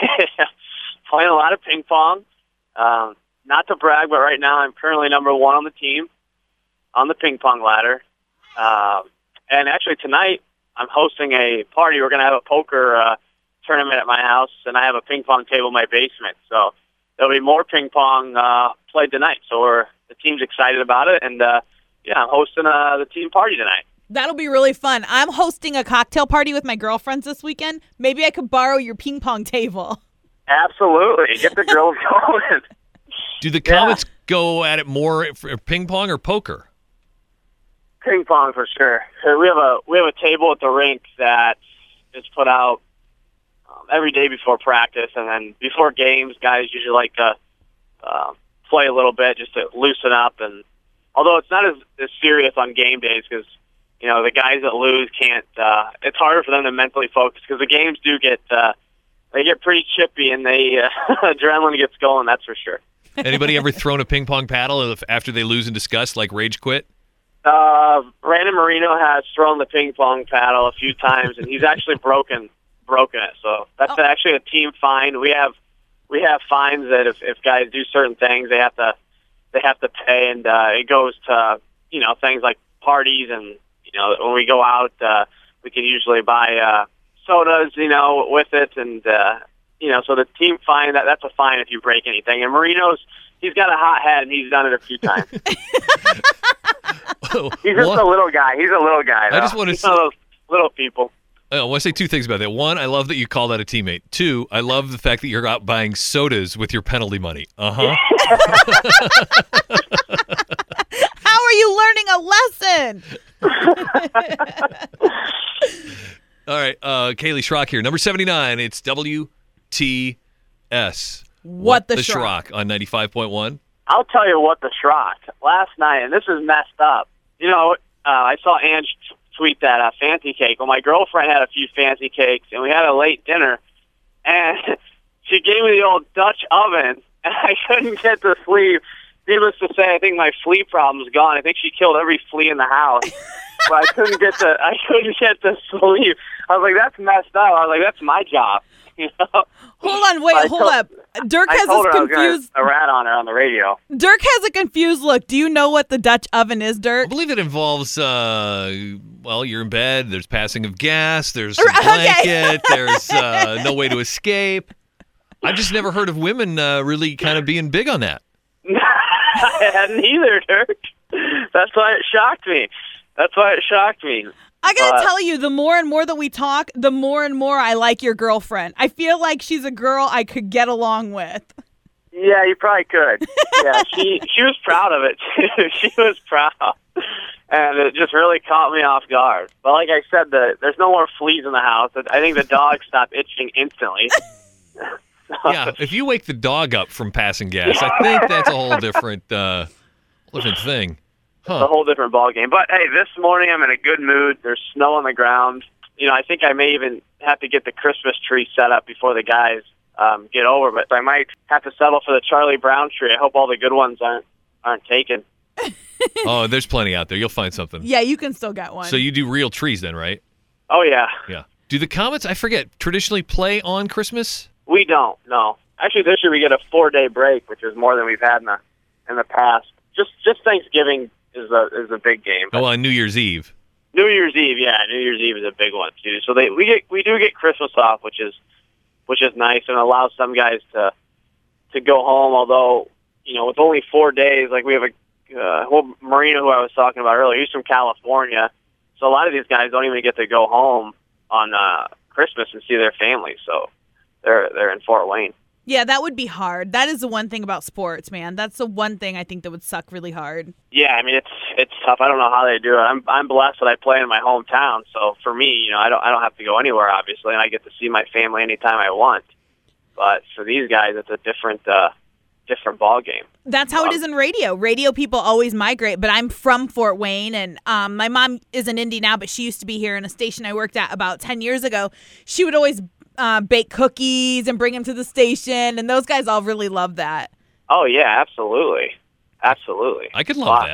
Playing a lot of ping pong. Not to brag, but right now I'm currently number 1 on the team on the ping pong ladder. And actually tonight I'm hosting a party. We're going to have a poker tournament at my house, and I have a ping pong table in my basement. So there'll be more ping pong played tonight. So the team's excited about it, and I'm hosting the team party tonight. That'll be really fun. I'm hosting a cocktail party with my girlfriends this weekend. Maybe I could borrow your ping pong table. Absolutely. Get the girls going. Do the Comets go at it more for ping pong or poker? Ping pong for sure. We have a table at the rink that is put out every day before practice, and then before games, guys usually like to play a little bit just to loosen up. And although it's not as serious on game days, because the guys that lose can't. It's harder for them to mentally focus because the games do get they get pretty chippy, and adrenaline gets going. That's for sure. Anybody ever thrown a ping pong paddle after they lose in disgust, like rage quit? Brandon Marino has thrown the ping pong paddle a few times, and he's actually broken it. So that's actually a team fine. We have fines that if guys do certain things, they have to pay, and it goes to things like parties, and when we go out, we can usually buy sodas with it, and so the team fine that's a fine if you break anything. And he's got a hot head, and he's done it a few times. He's just a little guy. He's a little guy, though. I just want to say those little people. I want to say two things about that. One, I love that you call that a teammate. Two, I love the fact that you're out buying sodas with your penalty money. Uh-huh. How are you learning a lesson? All right, Kaylee Schrock here. Number 79, it's WTS. What the Schrock on 95.1. I'll tell you what the Schrock. Last night, and this is messed up. I saw Ange tweet that fancy cake. Well, my girlfriend had a few fancy cakes, and we had a late dinner, and she gave me the old Dutch oven, and I couldn't get the sleeve. Needless to say, I think my flea problem's gone. I think she killed every flea in the house, but I couldn't get the sleeve. I was like, that's messed up. I was like, that's my job. Hold on, wait, hold up. Dirk has this confused. A rat on her on the radio. Dirk has a confused look. Do you know what the Dutch oven is, Dirk? I believe it involves, you're in bed, there's passing of gas, there's a blanket, there's no way to escape. I've just never heard of women really kind of being big on that. I hadn't either, Dirk. That's why it shocked me. I gotta tell you, the more and more that we talk, the more and more I like your girlfriend. I feel like she's a girl I could get along with. Yeah, you probably could. Yeah, she was proud of it, too. She was proud. And it just really caught me off guard. But like I said, there's no more fleas in the house. I think the dog stopped itching instantly. Yeah, if you wake the dog up from passing gas, I think that's a whole different thing. Huh. It's a whole different ballgame. But, hey, this morning I'm in a good mood. There's snow on the ground. I think I may even have to get the Christmas tree set up before the guys get over. But I might have to settle for the Charlie Brown tree. I hope all the good ones aren't taken. Oh, there's plenty out there. You'll find something. Yeah, you can still get one. So you do real trees then, right? Oh, yeah. Yeah. Do the Comets, I forget, traditionally play on Christmas? We don't, no. Actually, this year we get a 4-day break, which is more than we've had in the past. Just Thanksgiving is a big game. Oh, on New Year's Eve. New Year's Eve, yeah. New Year's Eve is a big one, too. So we do get Christmas off, which is nice, and allows some guys to go home, although, with only 4 days, like we have Marino, who I was talking about earlier, he's from California, so a lot of these guys don't even get to go home on Christmas and see their family, so they're in Fort Wayne. Yeah, that would be hard. That is the one thing about sports, man. That's the one thing I think that would suck really hard. Yeah, I mean it's tough. I don't know how they do it. I'm blessed that I play in my hometown, so for me, I don't have to go anywhere, obviously, and I get to see my family anytime I want. But for these guys, it's a different ball game. That's how it is in radio. Radio people always migrate, but I'm from Fort Wayne, and my mom is in Indy now, but she used to be here in a station I worked at about 10 years ago. She would always bake cookies and bring them to the station, and those guys all really love that. Oh, yeah, absolutely. Absolutely. I could love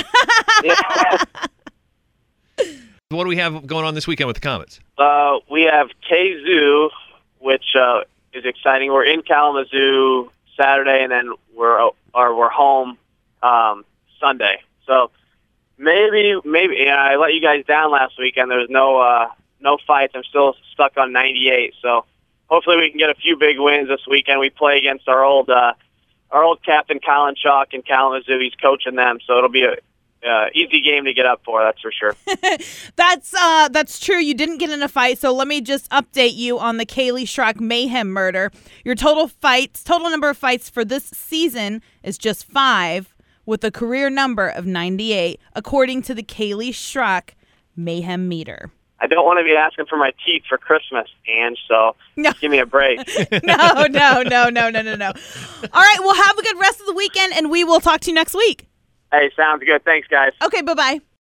that. Yeah. What do we have going on this weekend with the Comets? We have Kazoo, which exciting. We're in Kalamazoo Saturday, and then we're home Sunday. So maybe I let you guys down last weekend. There was no fights. I'm still stuck on 98. So hopefully we can get a few big wins this weekend. We play against our old captain Colin Chalk in Kalamazoo. He's coaching them, so it'll be a easy game to get up for, that's for sure. That's true. You didn't get in a fight, so let me just update you on the Kaylee Schrock Mayhem murder. Your total number of fights for this season is just 5, with a career number of 98, according to the Kaylee Schrock Mayhem meter. I don't want to be asking for my teeth for Christmas, Ange, so give me a break. No. All right, well, have a good rest of the weekend, and we will talk to you next week. Hey, sounds good. Thanks, guys. Okay, bye-bye.